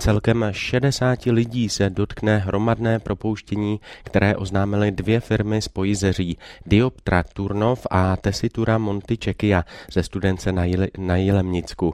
Celkem 60 lidí se dotkne hromadné propouštění, které oznámily 2 firmy z Pojizeří, Dioptra Turnov a Tessitura Monti Cecchia ze Studence na Jilemnicku.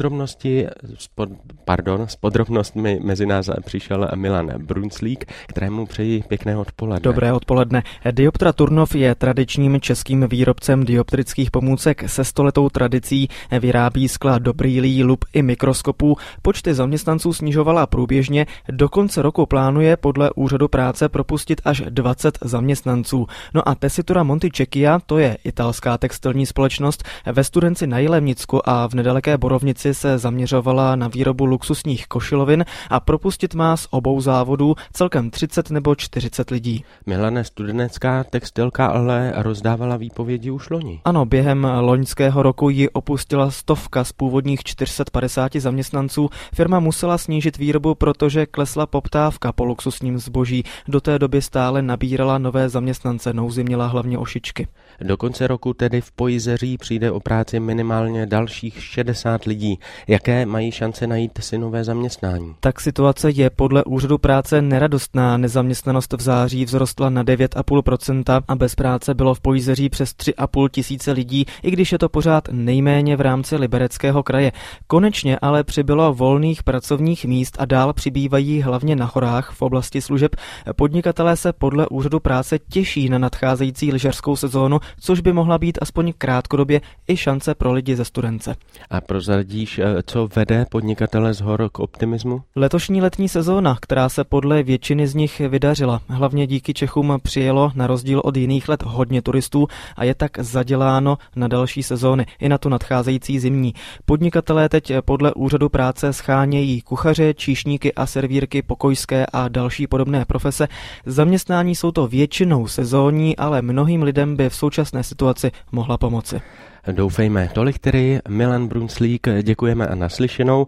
S podrobnostmi mezi nás přišel Milan Brunslík, kterému přeji pěkné odpoledne. Dobré odpoledne. Dioptra Turnov je tradičním českým výrobcem dioptrických pomůcek se 100letou tradicí, vyrábí skla do brýlí, lup i mikroskopů. Počty zaměstnanců snižovala průběžně, do konce roku plánuje podle úřadu práce propustit až 20 zaměstnanců. No a Tessitura Monti Cecchia, to je italská textilní společnost, ve Studenci na Jilemnicku a v nedaleké Borovnici se zaměřovala na výrobu luxusních košilovin a propustit má z obou závodů celkem 30 nebo 40 lidí. Milane, studenecká textilka ale rozdávala výpovědi už loni. Ano, během loňského roku ji opustila 100 z původních 450 zaměstnanců. Firma musela snížit výrobu, protože klesla poptávka po luxusním zboží. Do té doby stále nabírala nové zaměstnance, nouzi měla hlavně o šičky. Do konce roku tedy v Pojizeří přijde o práci minimálně dalších 60 lidí. Jaké mají šance najít si nové zaměstnání? Tak situace je podle úřadu práce neradostná. Nezaměstnanost v září vzrostla na 9,5% a bez práce bylo v Pojizeří přes 3,5 tisíce lidí, i když je to pořád nejméně v rámci Libereckého kraje. Konečně ale přibylo volných pracovních míst a dál přibývají hlavně na horách v oblasti služeb. Podnikatelé se podle úřadu práce těší na nadcházející lyžařskou sezónu, což by mohla být aspoň krátkodobě i šance pro lidi ze Studence. A prozradíš, co vede podnikatele z hor k optimismu? Letošní letní sezóna, která se podle většiny z nich vydařila. Hlavně díky Čechům přijelo na rozdíl od jiných let hodně turistů a je tak zaděláno na další sezóny, i na tu nadcházející zimní. Podnikatelé teď podle úřadu práce schánějí kuchaře, číšníky a servírky, pokojské a další podobné profese. Zaměstnání jsou to většinou sezónní, ale mnohým lidem by v současné situaci mohla pomoci. Doufejme. Tolik tedy Milan Brunslík, děkujeme a naslyšenou.